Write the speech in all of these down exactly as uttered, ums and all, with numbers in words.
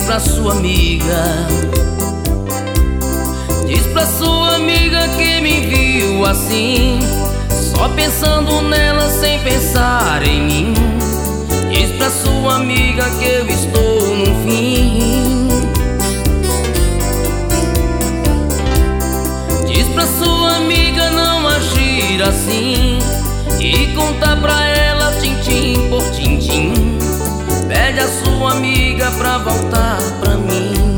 pra sua amiga, diz pra sua amiga que me viu assim, só pensando nela sem pensar em mim. Diz pra sua amiga que eu estou no fim. Diz pra sua amiga não agir assim e contar pra ela tintim por tintim. Pede a sua amiga pra voltar pra mim.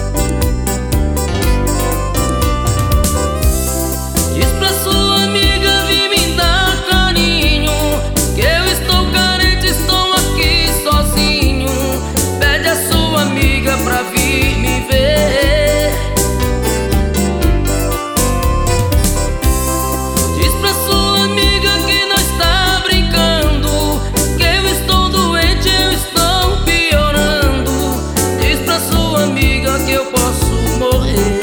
Diz pra sua amiga vir me dar carinho, que eu estou carente, estou aqui sozinho. Pede a sua amiga pra vir me ver. Diz pra sua amiga que não está brincando, que eu estou doente, eu estou piorando. Diz pra sua amiga que eu posso morrer.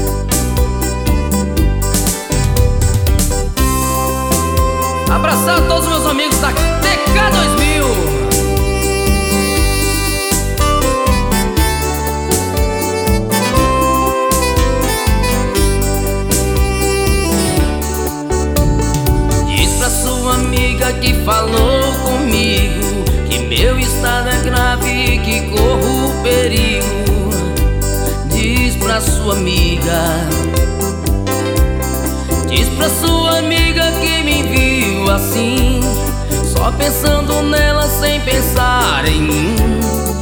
Abraçar a todos os meus amigos da T K dois mil. Diz pra sua amiga que falou comigo que meu estado é grave e que corro perigo. Diz pra sua amiga, diz pra sua amiga que me viu assim, só pensando nela sem pensar em mim.